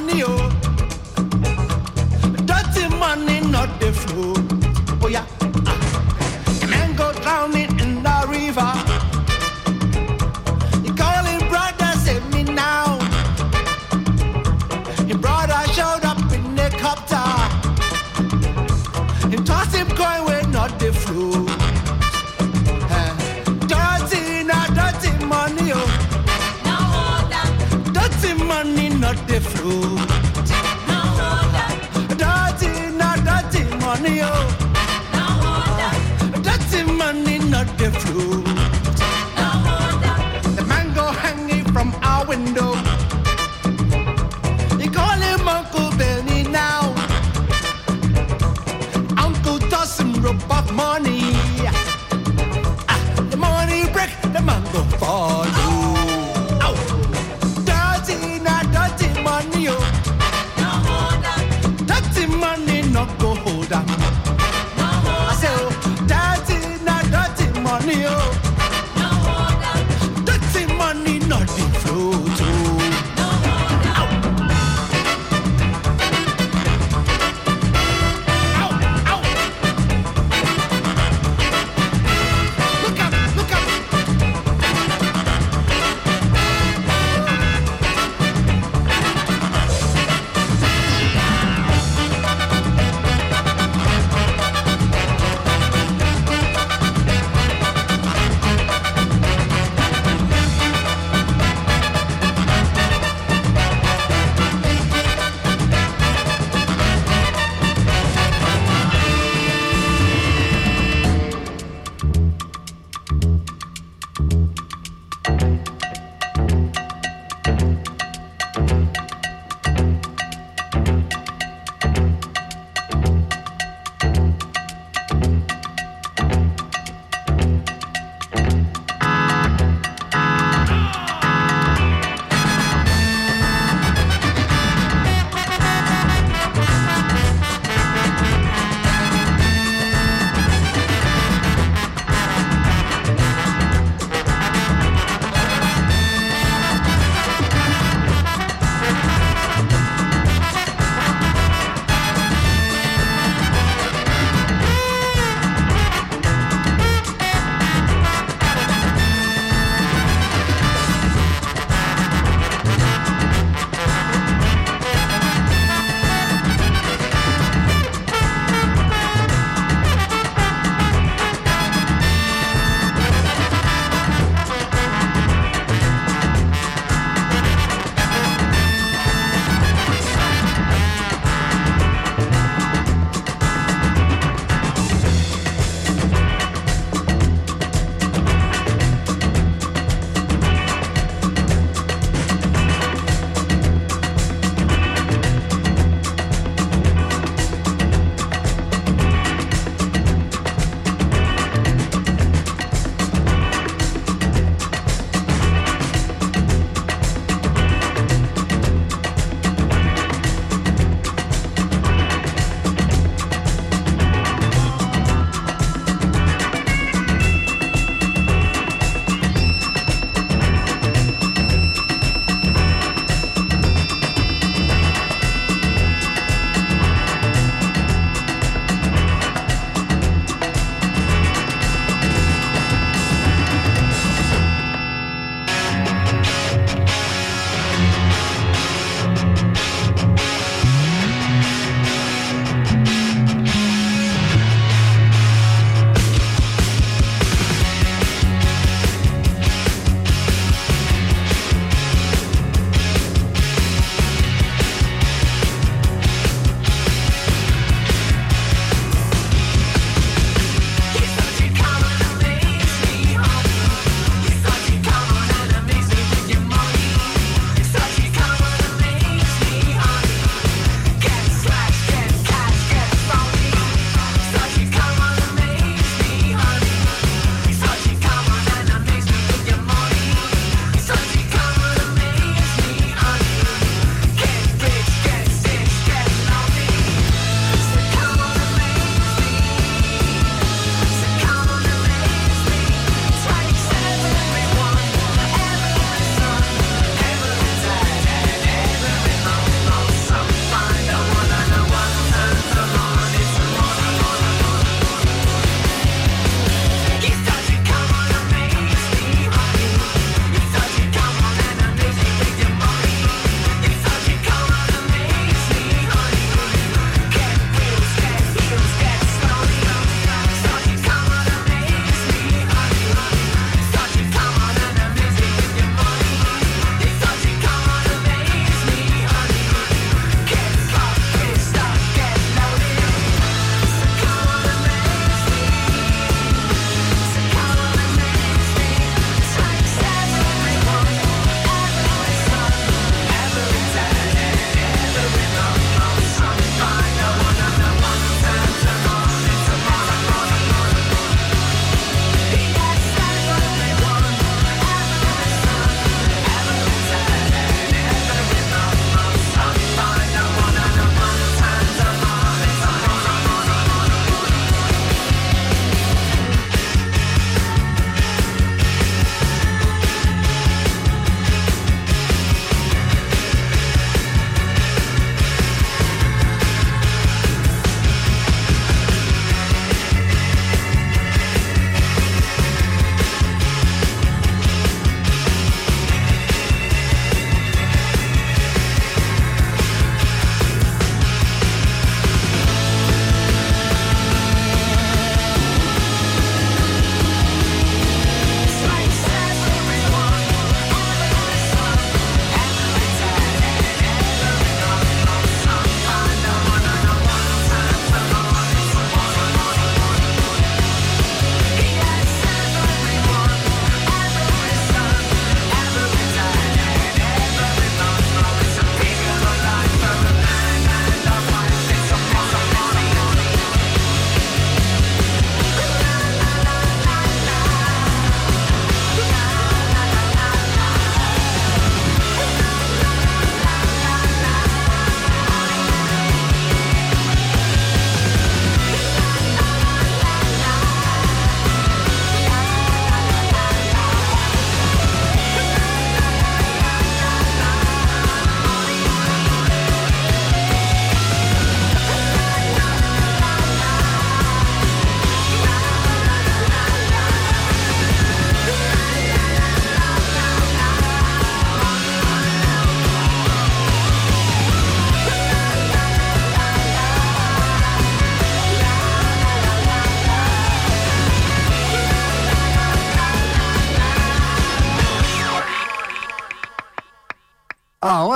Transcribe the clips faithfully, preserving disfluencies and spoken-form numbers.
money, oh. Dirty money, not the flow. Oh yeah. A man go drowning in the river. He calling brother, save me now. His brother showed up in the copter. He tossed him coin with not the flow. Uh, dirty, not dirty money, oh. Dirty money, not the flow. Dirty, not dirty money, oh. Dirty money, not the flow. The mango hanging from our window. You call him Uncle Benny now. Uncle toss him rope of money. Ah, the money break, the mango fall. Money, oh. Dirty money, not go hold up.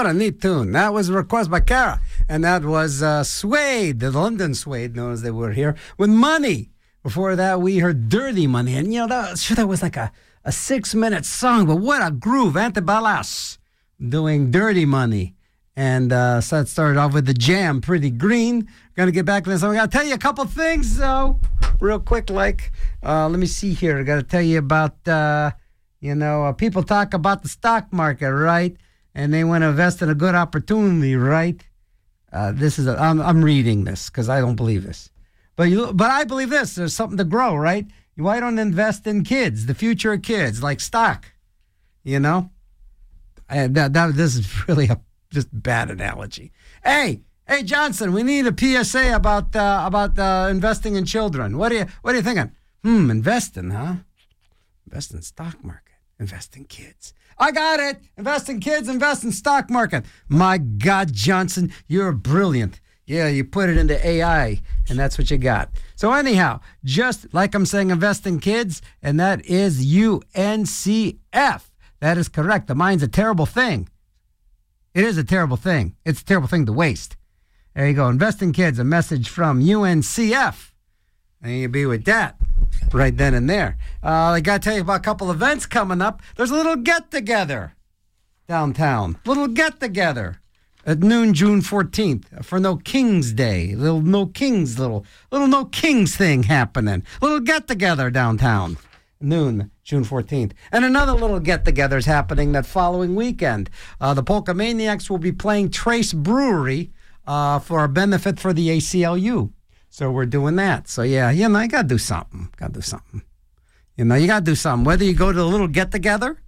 What a neat tune. That was a request by Kara. And that was uh, Suede, the London Suede, known as they were here, with Money. Before that, we heard Dirty Money. And, you know, that, sure, that was like a, a six-minute song, but what a groove. Antibalas doing Dirty Money. And uh, so it started off with the Jam, Pretty Green. Going to get back to this. So I got to tell you a couple things, though, real quick. Like, uh, let me see here. I got to tell you about, uh, you know, uh, people talk about the stock market, right? And they want to invest in a good opportunity, right? Uh, this is a, I'm, I'm reading this because I don't believe this. But you, but I believe this. There's something to grow, right? Why don't invest in kids, the future of kids, like stock? You know? And that, that, this is really a just bad analogy. Hey, hey, Johnson, we need a P S A about uh, about uh, investing in children. What are you What are you thinking? Hmm, investing, huh? Invest in stock market. Invest in kids. I got it. Invest in kids. Invest in stock market. My God, Johnson, you're brilliant. Yeah, you put it into A I, and that's what you got. So anyhow, just like I'm saying, invest in kids, and that is U N C F. That is correct. The mind's a terrible thing. It is a terrible thing. It's a terrible thing to waste. There you go. Invest in kids, a message from U N C F. And you be with that right then and there. Uh, I got to tell you about a couple events coming up. There's a little get-together downtown. Little get-together at noon, June fourteenth, for No King's Day. Little No Kings, little little No Kings thing happening. Little get-together downtown. Noon, June fourteenth. And another little get-together is happening that following weekend. Uh, the Polka Maniacs will be playing Trace Brewery uh, for a benefit for the A C L U. So we're doing that. So, yeah, you know, you got to do something. Got to do something. You know, you got to do something. Whether you go to a little get-together,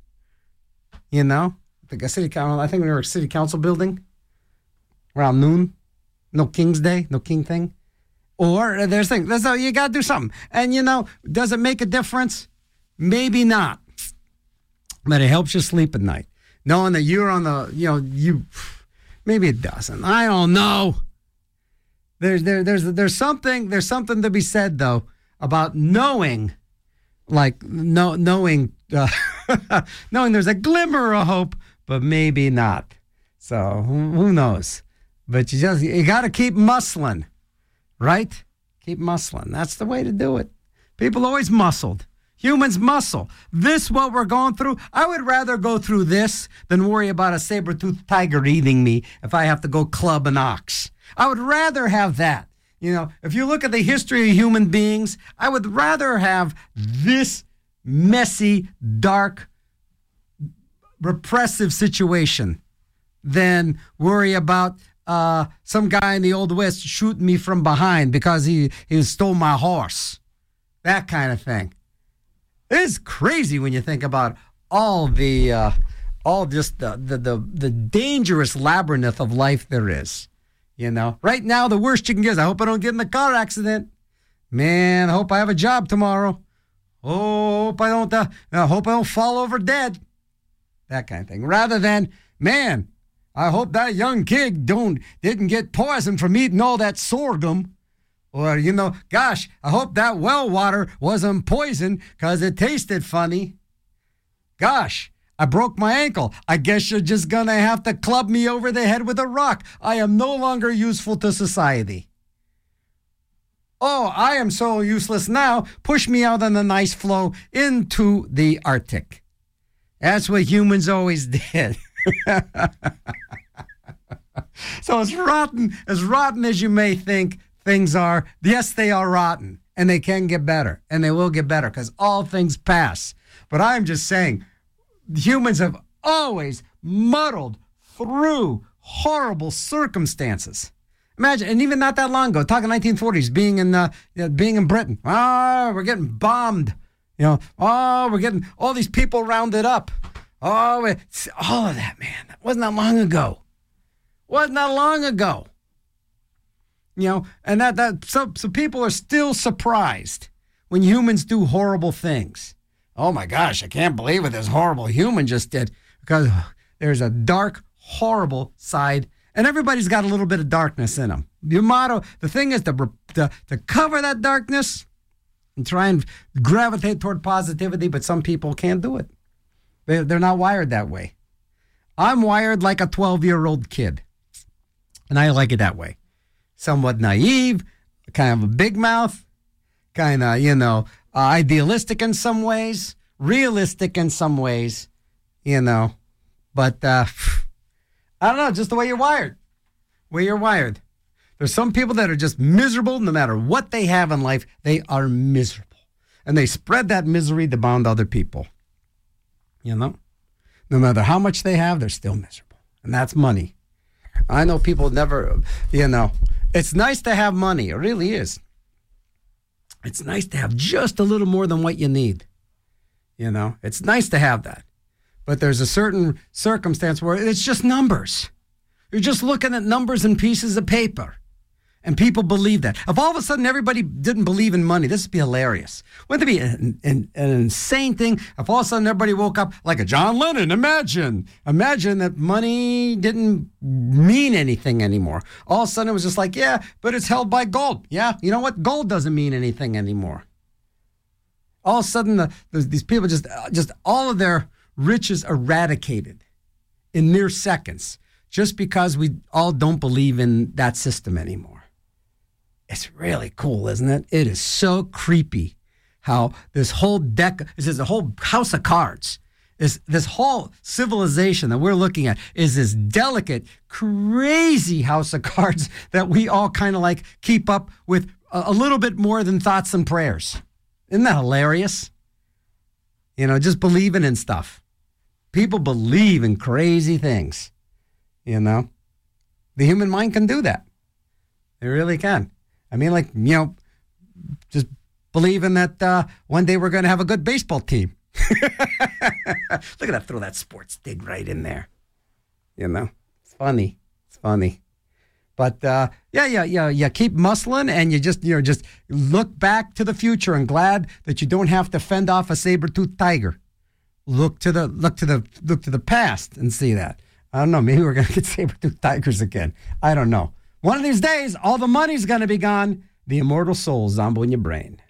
you know, the city council, I think we were a city council building around noon. No King's Day, no King thing. Or there's things. There's, you got to do something. And, you know, does it make a difference? Maybe not, but it helps you sleep at night. Knowing that you're on the, you know, you, maybe it doesn't. I don't know. There's, there, there's, there's something, there's something to be said though about knowing, like, no, knowing, uh, knowing there's a glimmer of hope, but maybe not. So who, who knows? But you just, you got to keep muscling, right? Keep muscling. That's the way to do it. People always muscled. Humans muscle. This, what we're going through, I would rather go through this than worry about a saber-toothed tiger eating me if I have to go club an ox. I would rather have that. You know, if you look at the history of human beings, I would rather have this messy, dark, repressive situation than worry about uh, some guy in the Old West shooting me from behind because he, he stole my horse. That kind of thing. It's crazy when you think about all the, uh, all just the, the, the, the dangerous labyrinth of life there is. You know, right now, the worst you can get is, I hope I don't get in a car accident. Man, I hope I have a job tomorrow. Oh, hope I don't, uh, I hope I don't fall over dead. That kind of thing. Rather than, man, I hope that young kid don't, didn't get poisoned from eating all that sorghum. Or, you know, gosh, I hope that well water wasn't poisoned because it tasted funny. Gosh, I broke my ankle. I guess you're just going to have to club me over the head with a rock. I am no longer useful to society. Oh, I am so useless now. Push me out on the nice floe into the Arctic. That's what humans always did. So as rotten, as rotten as you may think things are, yes, they are rotten, and they can get better, and they will get better, because all things pass. But I'm just saying, humans have always muddled through horrible circumstances. Imagine, and even not that long ago, talking nineteen forties, being in uh, you know, being in Britain. Oh, we're getting bombed. You know, oh, we're getting all these people rounded up. Oh, it's all of that, man. That wasn't that long ago. Wasn't that long ago. You know, and that, that so, so people are still surprised when humans do horrible things. Oh my gosh, I can't believe what this horrible human just did. Because there's a dark, horrible side, and everybody's got a little bit of darkness in them. Your motto, the thing is to, to, to cover that darkness and try and gravitate toward positivity, but some people can't do it. They, they're not wired that way. I'm wired like a twelve-year-old kid. And I like it that way. Somewhat naive, kind of a big mouth, kind of, you know, uh, idealistic in some ways, realistic in some ways, you know. But uh, I don't know, just the way you're wired. Way you're wired. There's some people that are just miserable no matter what they have in life. They are miserable. And they spread that misery to bound other people. You know? No matter how much they have, they're still miserable. And that's money. I know people never, you know, it's nice to have money. It really is. It's nice to have just a little more than what you need. You know, it's nice to have that. But there's a certain circumstance where it's just numbers. You're just looking at numbers and pieces of paper. And people believe that. If all of a sudden everybody didn't believe in money, this would be hilarious. Wouldn't it be an, an, an insane thing if all of a sudden everybody woke up like a John Lennon? Imagine. Imagine that money didn't mean anything anymore. All of a sudden it was just like, yeah, but it's held by gold. Yeah, you know what? Gold doesn't mean anything anymore. All of a sudden the, the, these people just, just all of their riches eradicated in mere seconds just because we all don't believe in that system anymore. It's really cool, isn't it? It is so creepy how this whole deck, this is a whole house of cards. This, this whole civilization that we're looking at is this delicate, crazy house of cards that we all kind of like keep up with a, a little bit more than thoughts and prayers. Isn't that hilarious? You know, just believing in stuff. People believe in crazy things, you know. The human mind can do that. It really can. I mean, like, you know, just believing that uh, one day we're going to have a good baseball team. Look at that, throw that sports dig right in there. You know, it's funny. It's funny. But, uh, yeah, yeah, yeah, yeah, keep muscling and you just, you know, just look back to the future and glad that you don't have to fend off a saber-toothed tiger. Look to the, look to the, look to the past and see that. I don't know, maybe we're going to get saber-toothed tigers again. I don't know. One of these days, all the money's going to be gone. The immortal soul zombo in your brain.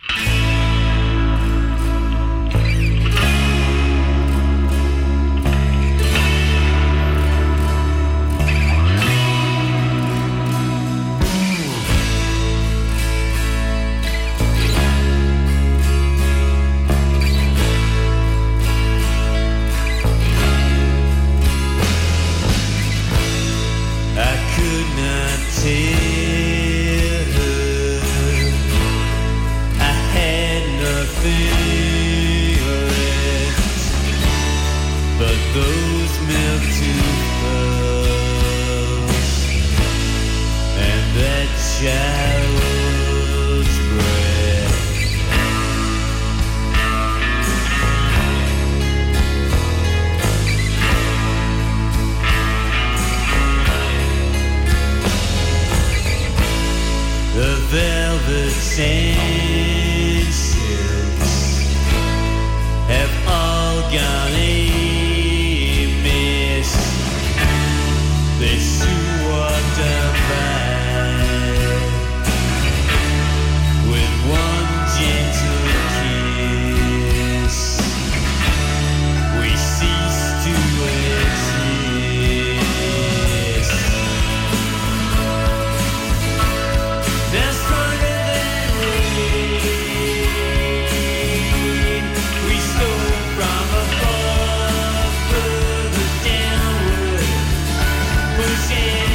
Yeah.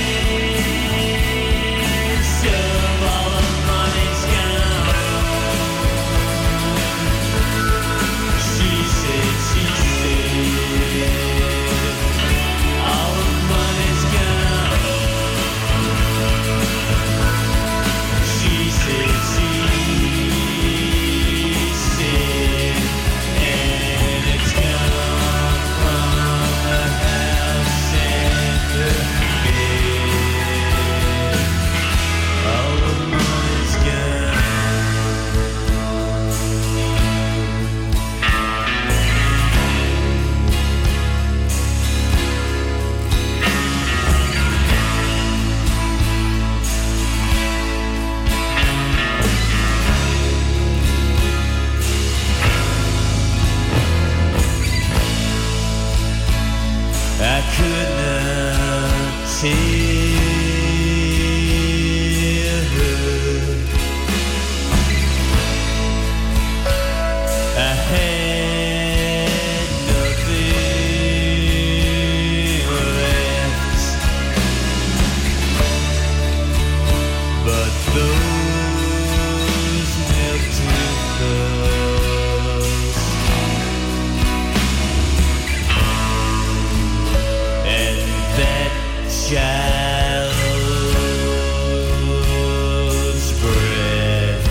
child's breath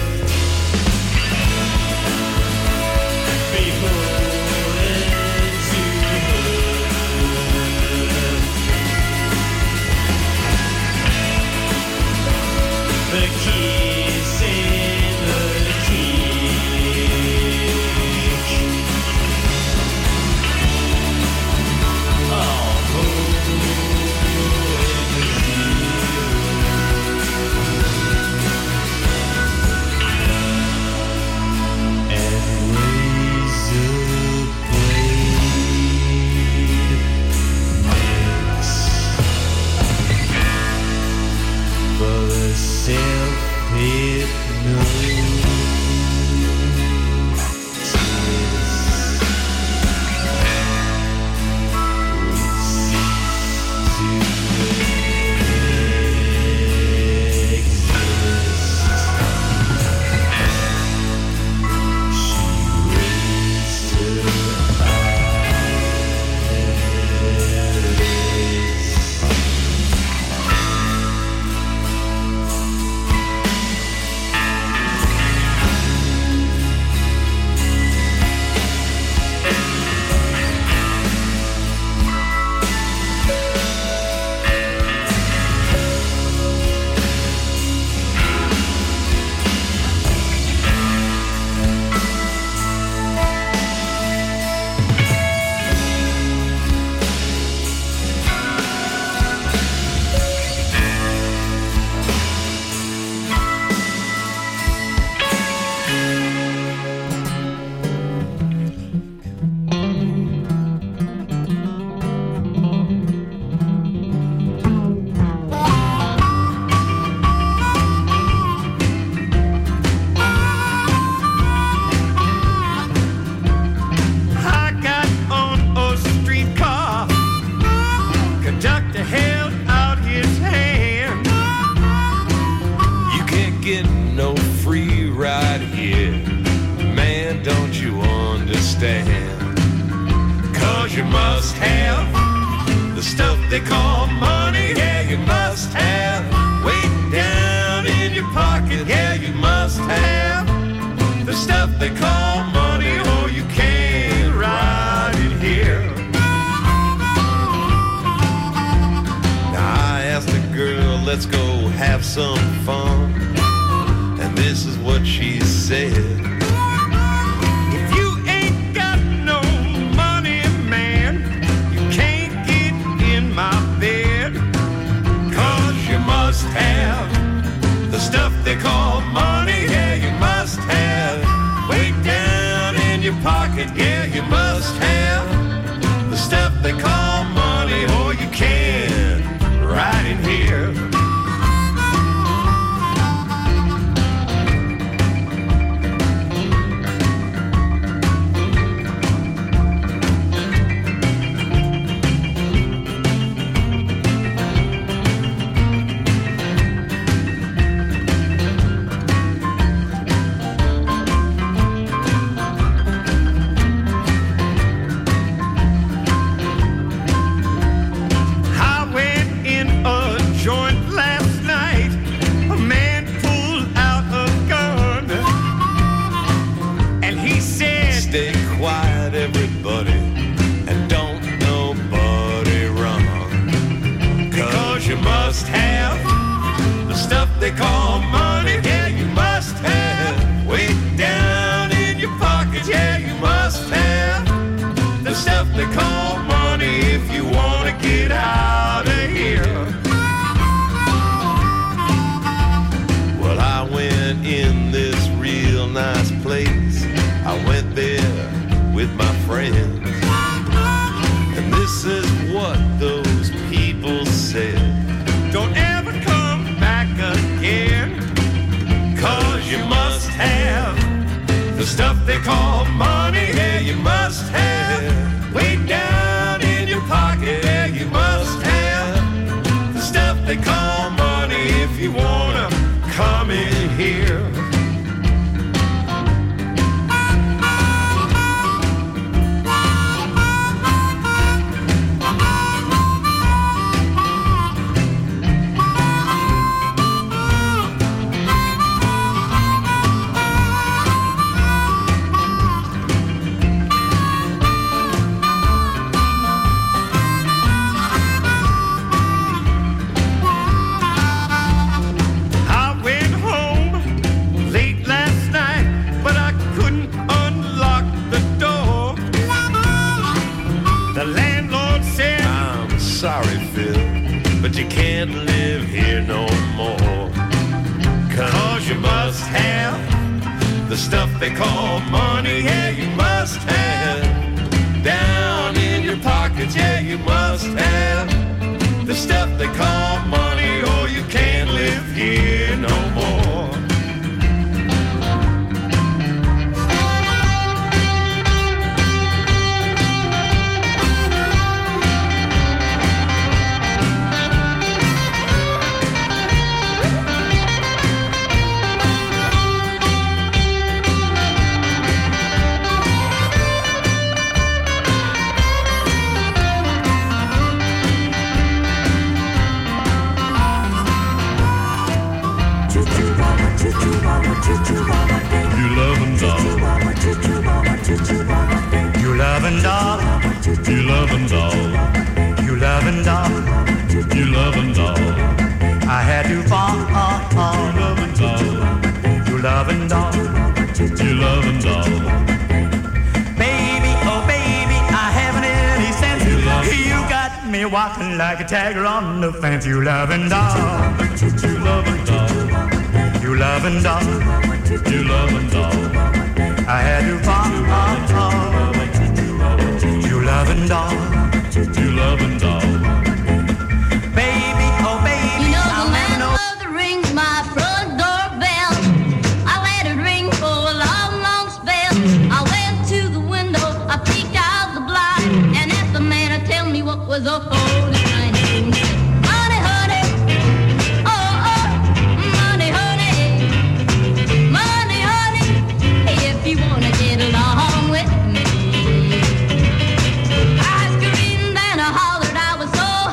before into birth. The kiss and the kick. Oh, they call money, yeah, you must have. Waiting down in your pocket, yeah, you must have. The stuff they call money, or you can't ride it here. Now I asked the girl, let's go have some fun. And this is what she said. Have the stuff they call money, yeah, you must have. Way down in your pocket, yeah, you must have the stuff they call money, or you can't ride in here. They call money, yeah, you must have. Way down in your pocket, yeah, you must have the stuff they call money if you want to get out of here. Well, I went in this real nice place. I went there with my friends, and this is what those people said. Don't ever come back again. live here no more. Cause you must have the stuff they call money, yeah, you must have. Down in your pockets, yeah, you must have the stuff they call money, or you can't live here no more. You loving dog. You loving dog. You loving dog. You loving dog. You loving dog. I had to fall. You loving dog. You loving dog. You loving dog. Baby, oh baby, I haven't any sense. You, you got me walking like a tiger on the fence. You loving dog. You loving dog. You loving dog. You loving dog. I had to fall. You loving dog. You loving dog. Baby, oh baby, You know I the man know. of the rings my front door bell. I let it ring for a long, long spell. I went to the window, I peeked out the blind, and asked the man to tell me what was up all night. Money, honey, oh, oh, money, honey, money, honey, if you wanna get along with me. I screamed and I hollered, I was so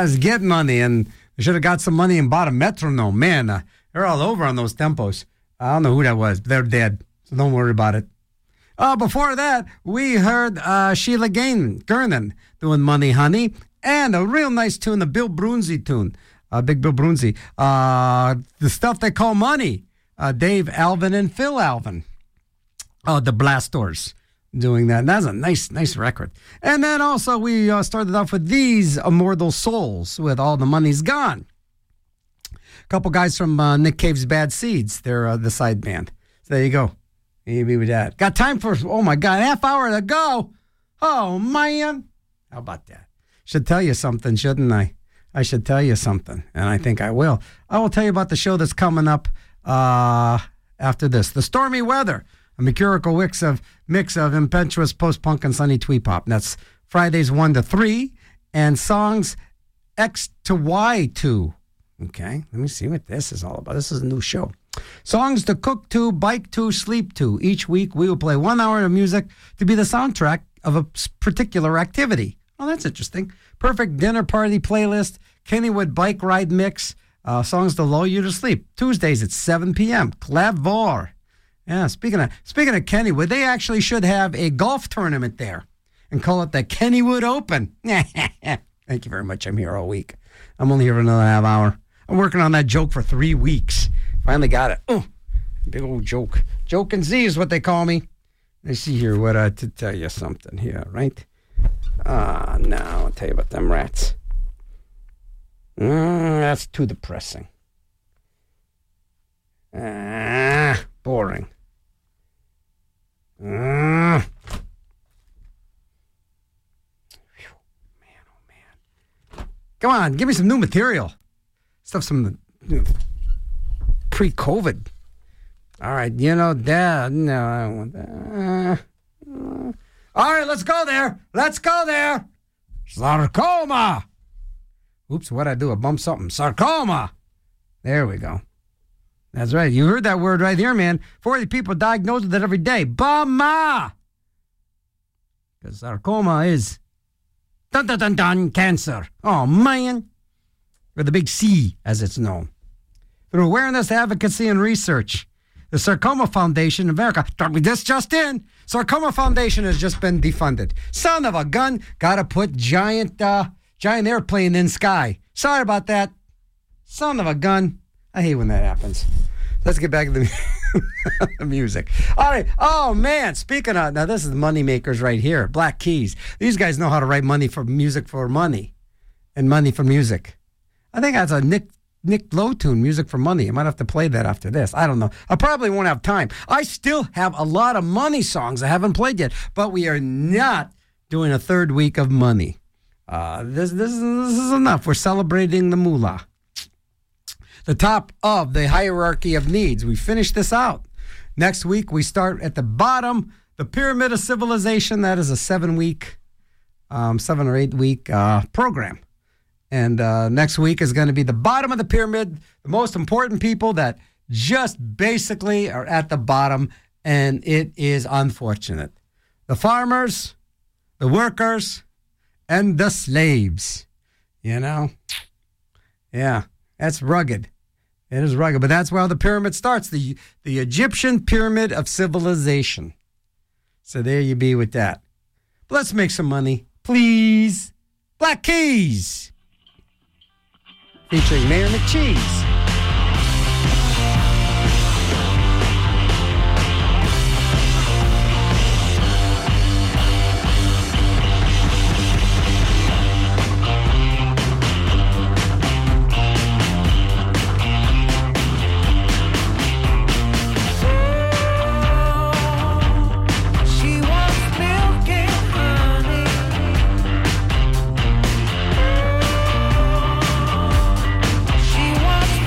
let's get money. And they should have got some money and bought a metronome. Man, uh, they're all over on those tempos. I don't know who that was, but they're dead. So don't worry about it. Uh, before that, we heard uh, Sheila Gain, Gernon doing Money Honey, and a real nice tune, the Bill Brunzi tune, uh, Big Bill Brunzi. Uh, the stuff they call Money, uh, Dave Alvin and Phil Alvin, uh, the Blastors doing that. And that's a nice, nice record. And then also we uh, started off with These Immortal Souls with All the Money's Gone. A couple guys from uh, Nick Cave's Bad Seeds, they're uh, the side band. So there you go. Maybe with that. Got time for, oh my God, half hour to go. Oh, man. How about that? Should tell you something, shouldn't I? I should tell you something, and I think I will. I will tell you about the show that's coming up uh, after this. The Stormy Weather, a mercurial mix of, mix of impetuous post-punk and sunny twee pop. And that's Fridays one to three, and songs X to Y to. Okay, let me see what this is all about. This is a new show. Songs to cook to, bike to, sleep to. Each week we will play one hour of music to be the soundtrack of a particular activity. Oh, that's interesting. Perfect dinner party playlist, Kennywood bike ride mix, uh, songs to lull you to sleep. Tuesdays at seven p.m. Clavor. Yeah, speaking of speaking of Kennywood, they actually should have a golf tournament there and call it the Kennywood Open. Thank you very much. I'm here all week. I'm only here for another half hour. I'm working on that joke for three weeks. Finally got it. Oh, big old joke. Joke and Z is what they call me. Let's see here what uh, to tell you something here, right? Ah, uh, now I'll tell you about them rats. Mm, that's too depressing. Ah, boring. Ah. Whew. Man, oh man. Come on, give me some new material. Stuff some you know, pre-COVID. All right, you know that. No, I don't want that. Uh, uh. All right, let's go there. Let's go there. Sarcoma. Oops, what'd I do? I bumped something. Sarcoma. There we go. That's right. You heard that word right here, man. forty people diagnosed with it every day. Bama. Because sarcoma is dun dun dun dun cancer. Oh, man. Or the big C, as it's known. Through awareness, advocacy, and research, the Sarcoma Foundation of America, this just in, Sarcoma Foundation has just been defunded. Son of a gun, gotta put giant, uh, giant airplane in sky. Sorry about that. Son of a gun. I hate when that happens. Let's get back to the, the music. All right. Oh, man. Speaking of, now this is the money makers right here. Black Keys. These guys know how to write money for music for money and money for music. I think that's a Nick Nick Lowe tune, Music for Money. I might have to play that after this. I don't know. I probably won't have time. I still have a lot of money songs I haven't played yet, but we are not doing a third week of money. Uh, this, this, this is enough. We're celebrating the moolah. The top of the hierarchy of needs. We finish this out. Next week, we start at the bottom, the Pyramid of Civilization. That is a seven-week, um, seven or eight-week uh, program. And uh, next week is going to be the bottom of the pyramid, the most important people that just basically are at the bottom, and it is unfortunate. The farmers, the workers, and the slaves, you know? Yeah, that's rugged. It is rugged, but that's where the pyramid starts, the, the Egyptian Pyramid of Civilization. So there you be with that. But let's make some money, please. Black Keys. Featuring Mayor McCheese. She wants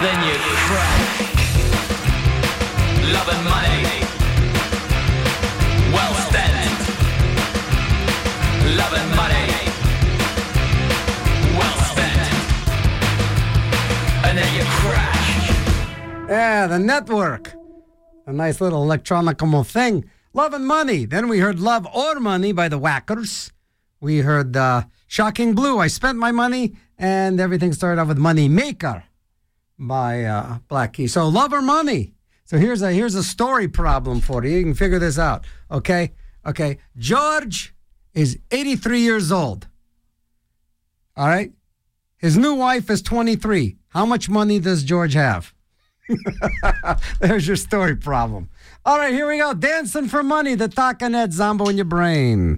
then you crack. Love and money, well spent. Love and money, well spent. And then you crash. Yeah, the network. A nice little electronical thing. Love and Money. Then we heard Love or Money by the Whackers. We heard uh, Shocking Blue, I Spent My Money. And everything started off with Money Maker by uh, Black Keys. So Love or Money. So here's a here's a story problem for you. You can figure this out. Okay? Okay. George is eighty-three years old. All right? His new wife is twenty-three. How much money does George have? There's your story problem. All right, here we go. Dancing for Money, the Tacanet Zombo in your brain.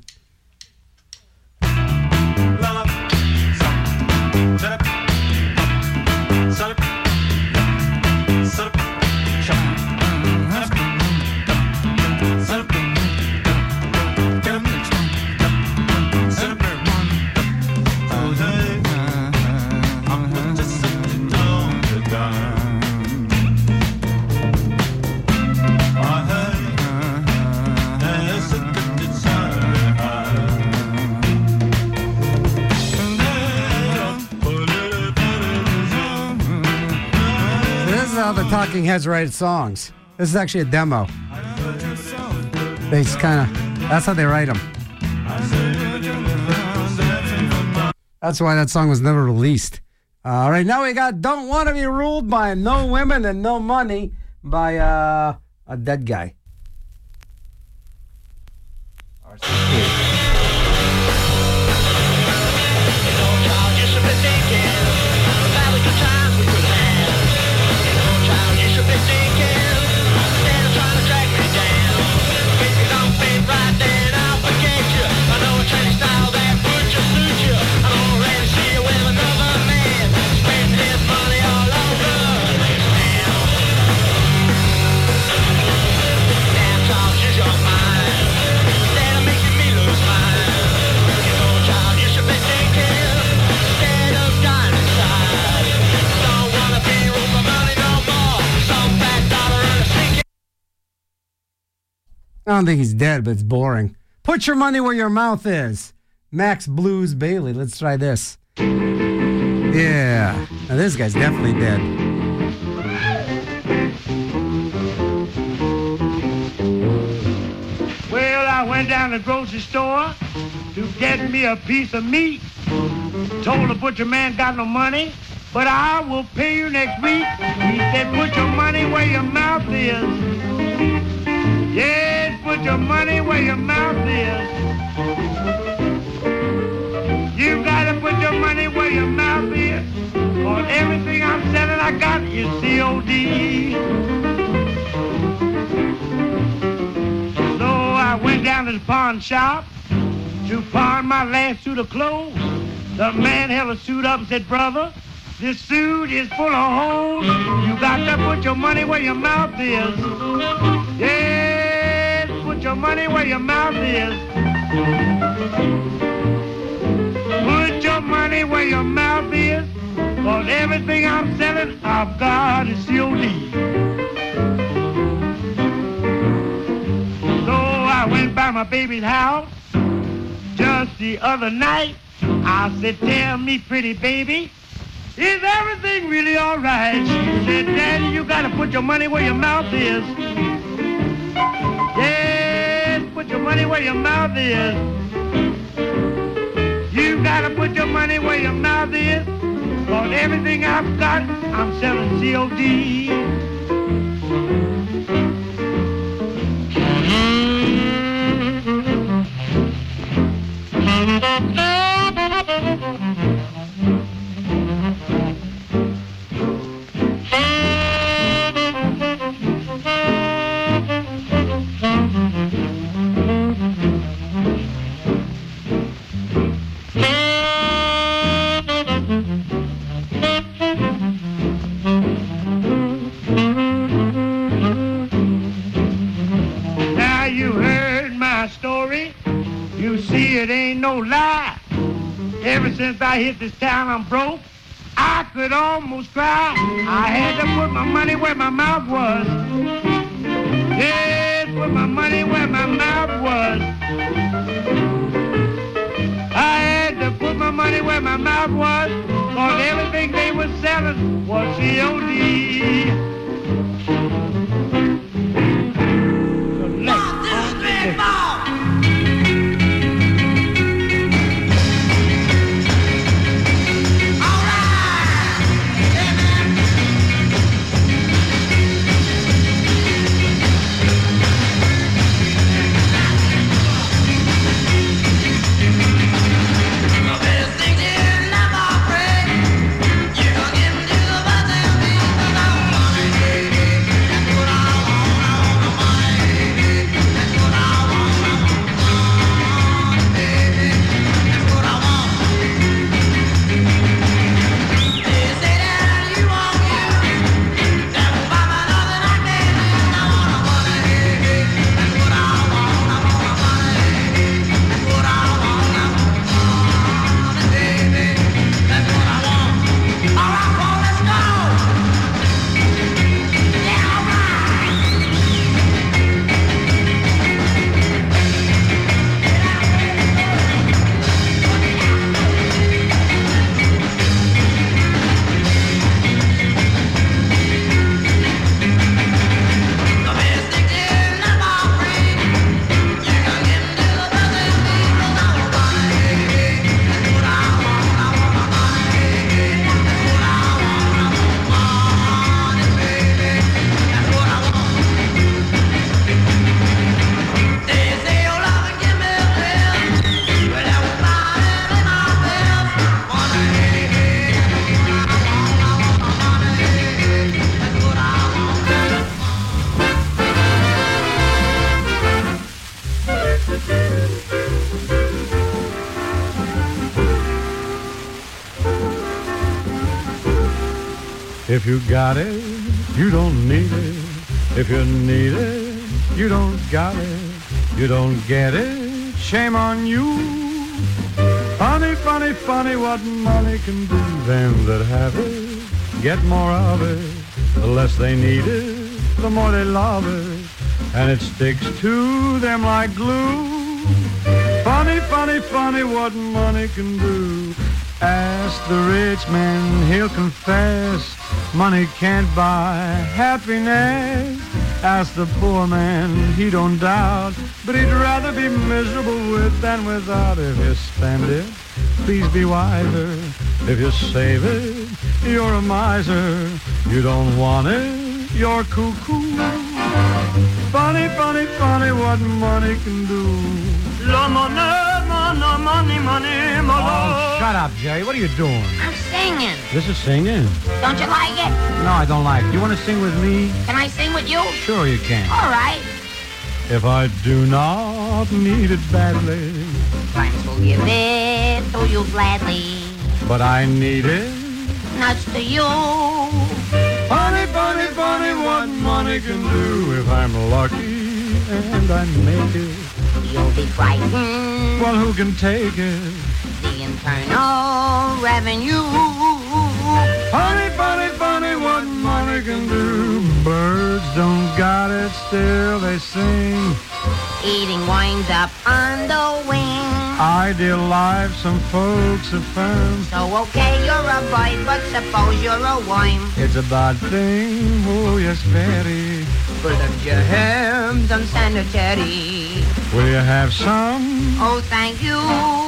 How the Talking Heads write songs. This is actually a demo. They just kind of, that's how they write them. That's why that song was never released. Uh, all right, now we got Don't Want to Be Ruled by No Women and No Money by uh, a dead guy. R C P. I don't think he's dead, but it's boring. Put your money where your mouth is. Max Blues Bailey. Let's try this. Yeah. Now this guy's definitely dead. Well, I went down to the grocery store to get me a piece of meat. Told the butcher man got no money, but I will pay you next week. He said, put your money where your mouth is. Yes, put your money where your mouth is. You gotta put your money where your mouth is. On everything I'm selling, I got is C O D. So I went down to the pawn shop to pawn my last suit of clothes. The man held a suit up and said, brother, this suit is full of holes. You got to put your money where your mouth is. Yes, put your money where your mouth is. Put your money where your mouth is. Cause everything I'm selling, I've got is C O D. So I went by my baby's house just the other night. I said, tell me, pretty baby, is everything really all right? She said, Daddy, you gotta put your money where your mouth is. Yes, put your money where your mouth is. You gotta put your money where your mouth is. Cause everything I've got, I'm selling C O D. Now you heard my story. You see it ain't no lie. Ever since I hit this town, I'm broke. I could almost cry. I had to put my money where my mouth was. Yes, put my money where my mouth was. I had to put my money where my mouth was, cause everything they were selling was C O D. Ball, this is big ball. If you got it, you don't need it. If you need it, you don't got it. You don't get it, shame on you. Funny, funny, funny what money can do. Them that have it, get more of it. The less they need it, the more they love it. And it sticks to them like glue. Funny, funny, funny what money can do. Ask the rich man, he'll confess. Money can't buy happiness. Ask the poor man, he don't doubt. But he'd rather be miserable with than without. If you spend it, please be wiser. If you save it, you're a miser. You don't want it, you're cuckoo. Funny, funny, funny what money can do. La money, money, money, money, money. Oh, shut up, Jerry. What are you doing? I'm singing. This is singing. Don't you like it? No, I don't like it. You want to sing with me? Can I sing with you? Sure you can. All right. If I do not need it badly, Friends will give it to you gladly. but I need it. Nuts to you. Funny, funny, funny what money can do. If I'm lucky and I make it, You'll be frightened. well, who can take it? The internal revenue. Funny, funny, funny what money can do. Birds don't got it, still they sing. Eating winds up on the wing. Ideal life, some folks affirm. So okay, you're a boy, but suppose you're a worm. It's a bad thing, oh yes, very. Full of germs, unsanitary. Will you have some? Oh, thank you.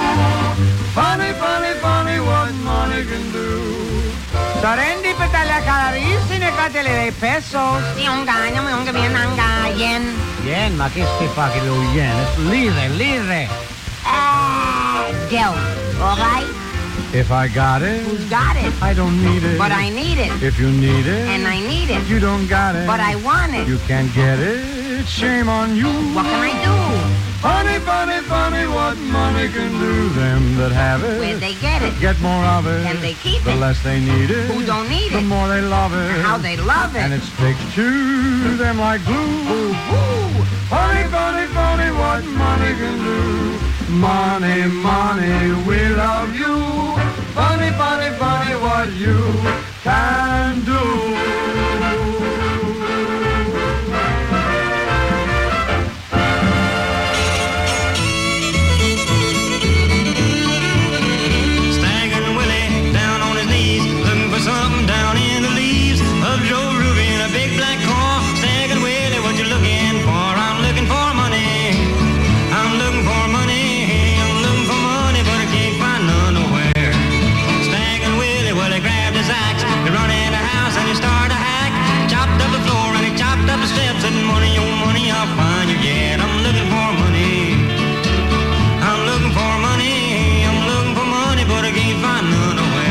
Funny, funny, funny what money can do. Serendipitale carissime catele dei pesos. Si un gaño, un que viene a yen. Yen, ma che sti fucking little yen? It's lire, lire. Ah, Joe, all right? If I got it, Who's got it? I don't need it. But I need it. If you need it, And I need it. you don't got it. But I want it. You can't get it, shame on you. What can I do? Funny, funny, funny what money can do. Them that have it, Where they get it? get more of it. Can they keep the it? less they need it. Who don't need the it? more they love it. How they love it. And it sticks to them like glue. Ooh. Funny, funny, funny what money can do. Money, money, we love you. Funny, funny, funny what you can do. Staggering Willie down on his knees, looking for something down in the leaves of Joe Ruby in a big black car. Staggering Willie, what you looking for? I'm looking for money. I'm looking for money. I'm looking for money, but I can't find none nowhere. Staggering Willie, well, he grabbed his axe, he run in the house and he started to hack. Chopped up the floor and he chopped up the steps, and money, oh money, I'll find you yet. I'm looking for money. I'm looking for money. I'm looking for money, but I can't find none nowhere.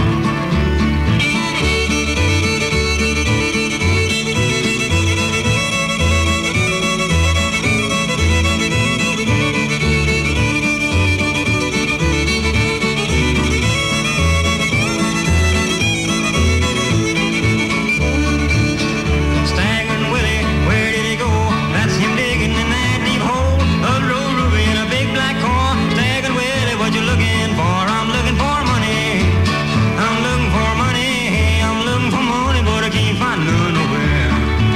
Staggering Willie, where did he go? That's him digging in that deep hole of Joe Ruby in a big black car. Staggering Willie, what you looking for? I'm looking for money. I'm looking for money. I'm looking for money, but I can't find none nowhere.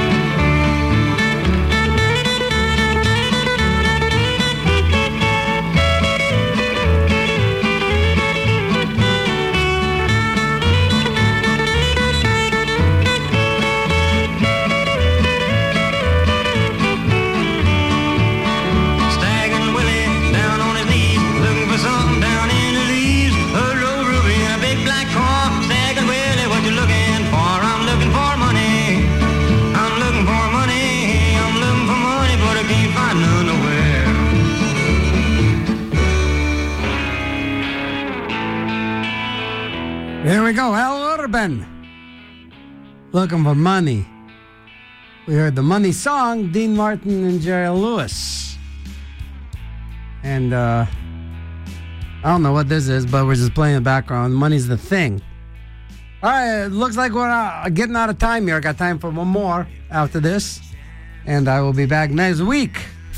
Staggering Willie down on his knees, looking for something down in the leaves of Joe Ruby in a big black car. Staggering Willie, what you looking for? I'm looking for money. I'm looking for money. I'm looking for money, but I can't find none nowhere. There we go, Al Urban. Looking for money. We heard the Money song, Dean Martin and Jerry Lewis. And uh, I don't know what this is, but we're just playing in the background. Money's the thing. All right, it looks like we're uh, getting out of time here. I got time for one more after this. And I will be back next week.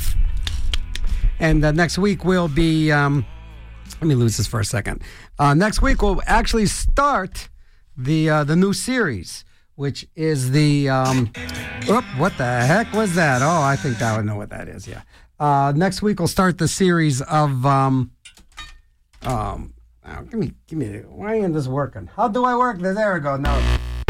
And uh, next week will be... Um, let me lose this for a second. Uh, next week we'll actually start the uh, the new series, which is the... Um, oop, what the heck was that? Oh, I think I would know what that is, yeah. Uh, next week we'll start the series of... Um, um, oh, give me... give me. Why ain't this working? How do I work this? There we go. No.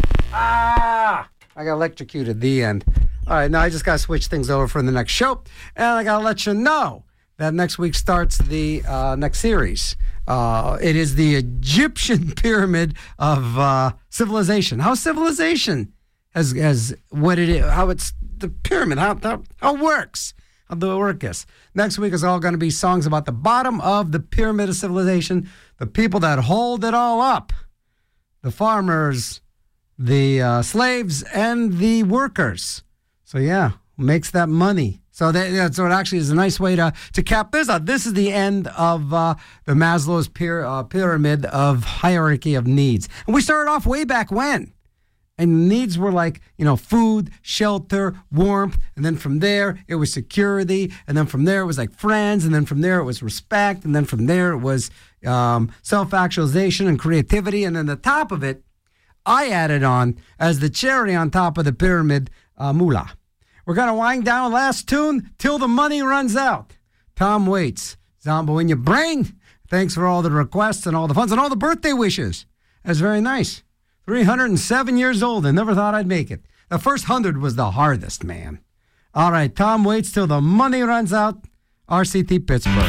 Ah! I got electrocuted. The end. All right, now I just got to switch things over for the next show. And I got to let you know that next week starts the uh, next series. Uh, it is the Egyptian pyramid of uh, civilization. How civilization has, has what it is, how it's the pyramid, how, how, how it works, how the work is. Next week is all going to be songs about the bottom of the pyramid of civilization, the people that hold it all up, the farmers, the uh, slaves, and the workers. So yeah, makes that money. So that, yeah, so it actually is a nice way to, to cap this out. This is the end of uh, the Maslow's pyra- uh, pyramid of hierarchy of needs. And we started off way back when. And needs were like, you know, food, shelter, warmth. And then from there, it was security. And then from there, it was like friends. And then from there, it was respect. And then from there, it was um, self-actualization and creativity. And then the top of it, I added on as the cherry on top of the pyramid, uh, moolah. We're going to wind down last tune till the money runs out. Tom Waits, Zombo in Your Brain. Thanks for all the requests and all the funds and all the birthday wishes. That's very nice. three hundred seven years old. I never thought I'd make it. The first hundred was the hardest, man. All right, Tom Waits till the money runs out. R C T Pittsburgh.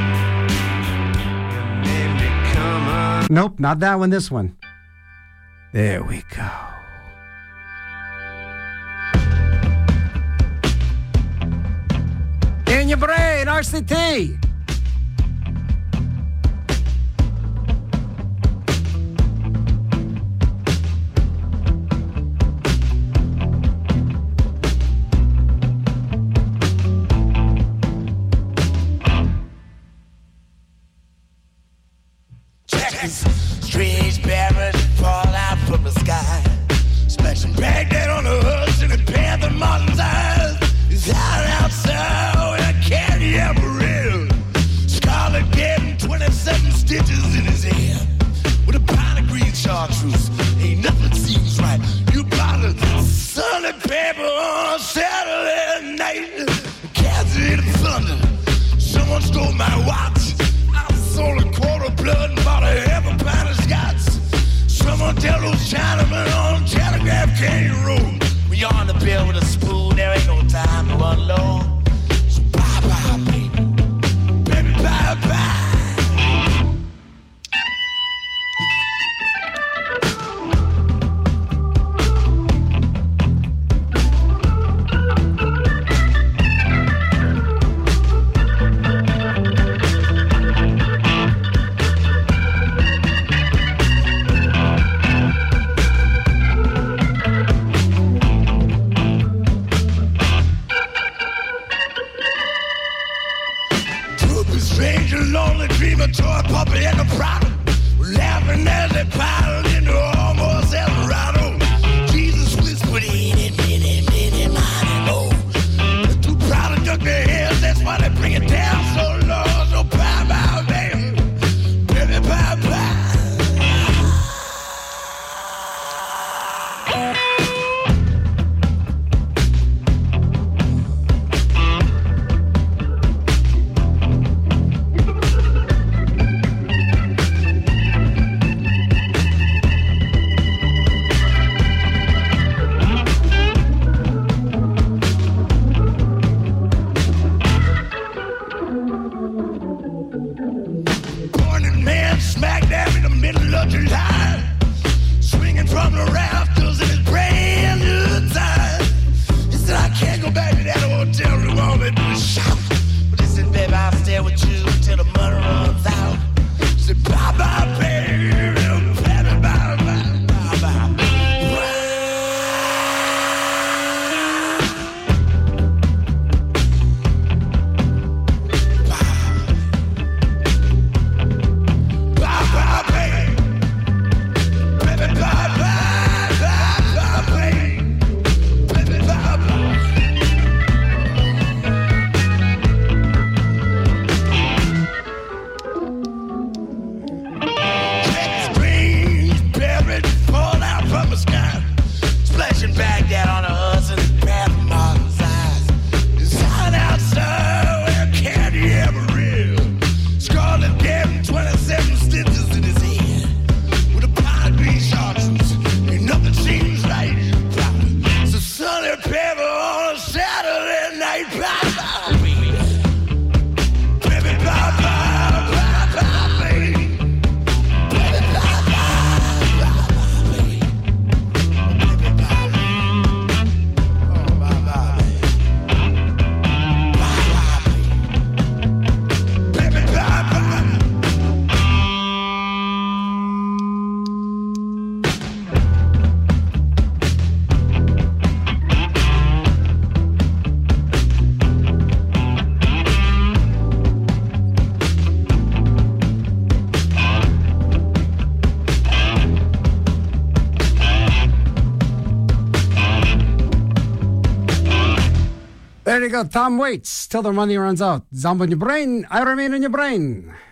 Nope, not that one, this one. There we go. In Your Brain, R C T. Strange parrots fall out from the sky, smashing Baghdad on the hoods and the Panther Martin's eyes. He's out outside with a candy apparel, scarlet getting twenty-seven stitches in his head, with a pint of green chartreuse my watch. I sold a quarter blood and bought a half a pound of scotch. Someone tell those Chinamen on Telegraph Canyon Road, when you're on the bill with a spoon, there ain't no time to unload. So bye bye, baby. Baby, bye bye. Toy puppy and the problem, laughing as they piled into almost Eldorado. Jesus whispered in it, in it, in it, mighty low. They're too proud to duck their heads, that's why they bring it down so low. So bye bye, baby, baby, bye bye. There you go, Tom Waits. Till their money runs out. Zombo in your brain, I remain in your brain.